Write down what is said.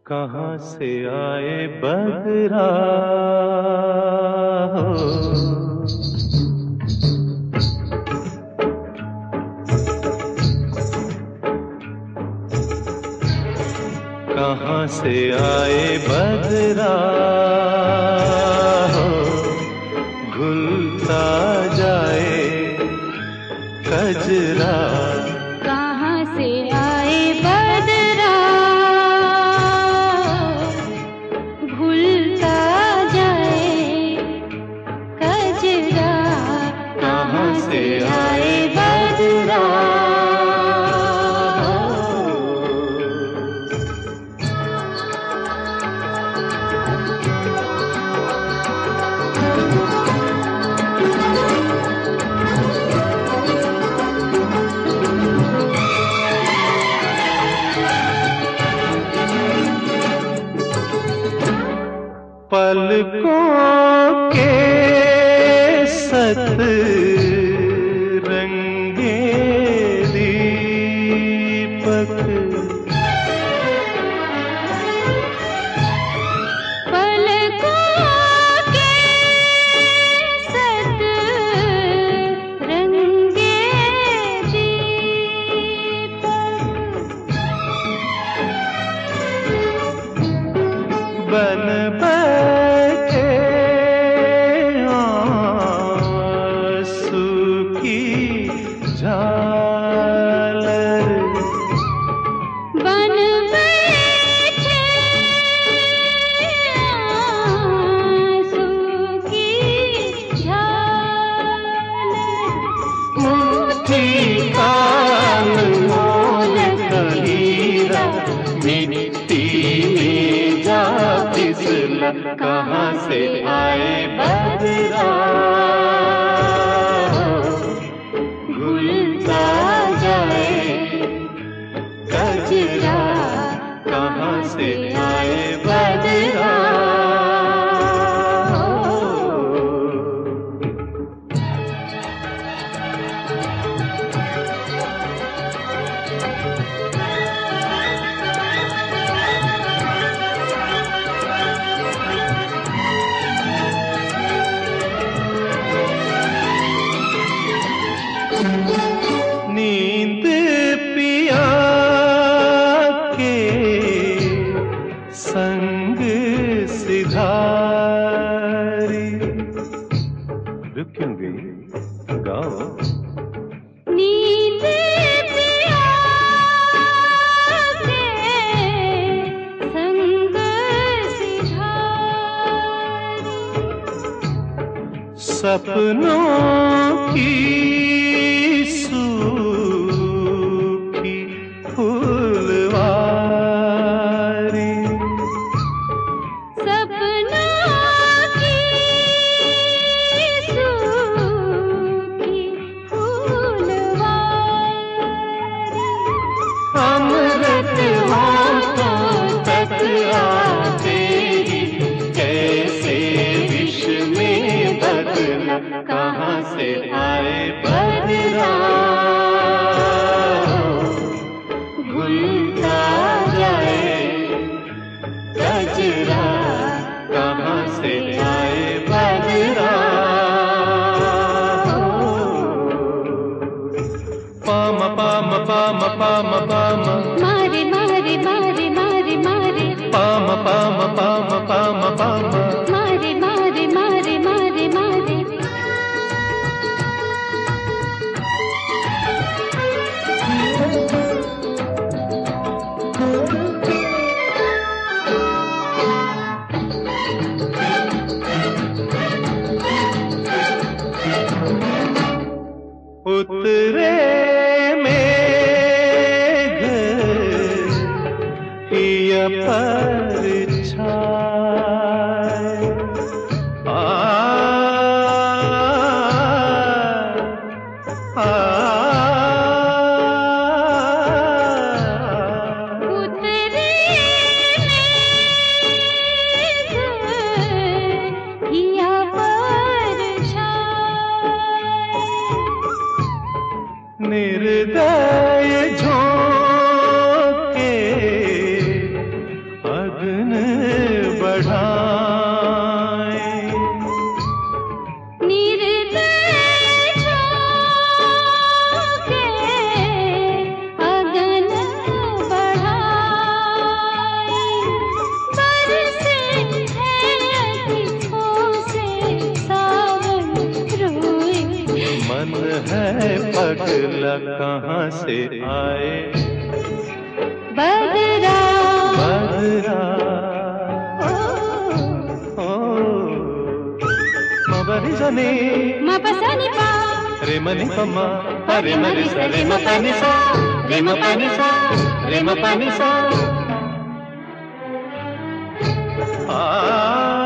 कहाँ से आए बदरा हो, कहाँ से आए बदरा हो, घुलता जाए कजरा। कहाँ से आए बदरा घुलता जाए कजरा। कहाँ से आए बदरा। पलकों के सत रंगे दीपक, पलकों के सत रंगे दीपक, बन झालर, बन बैठे आंसू की झालर। मुट्ठी काल मोल कहीरा, मिट्टी में जा फिसला। कहाँ से आए बदरा घुलता जाए कजरा। कहाँ से आए बदरा। नींद पिया के संग सिधारी। रुक क्यों गई, गाओ। नींद पिया के संग सिधारी। सपनों की सूखी फूलवारी, सपनों की सूखी फूलवारी। अमृत होठों तक आते ही कैसे विष में बदला। कहाँ से आए बदरा घुलता जाए कजरा। कहाँ से आए बदरा। पाम पाम पाम पाम पाम, मारे मारे मारे मारे मारे, पाम पाम पाम पाम पाम, मारे मारे मारे मारे मारे। उतरे मेघ हिया परछाए, आ आ उतरे मेघ हिया परछाए। निर्दय झोंके कहाँ से आए बदरा बदरा मबरी जनी मपसनी पा रे मनी पम्मा रे मनी सा रे म पानी सा रे म पानी सा रे म पानी सा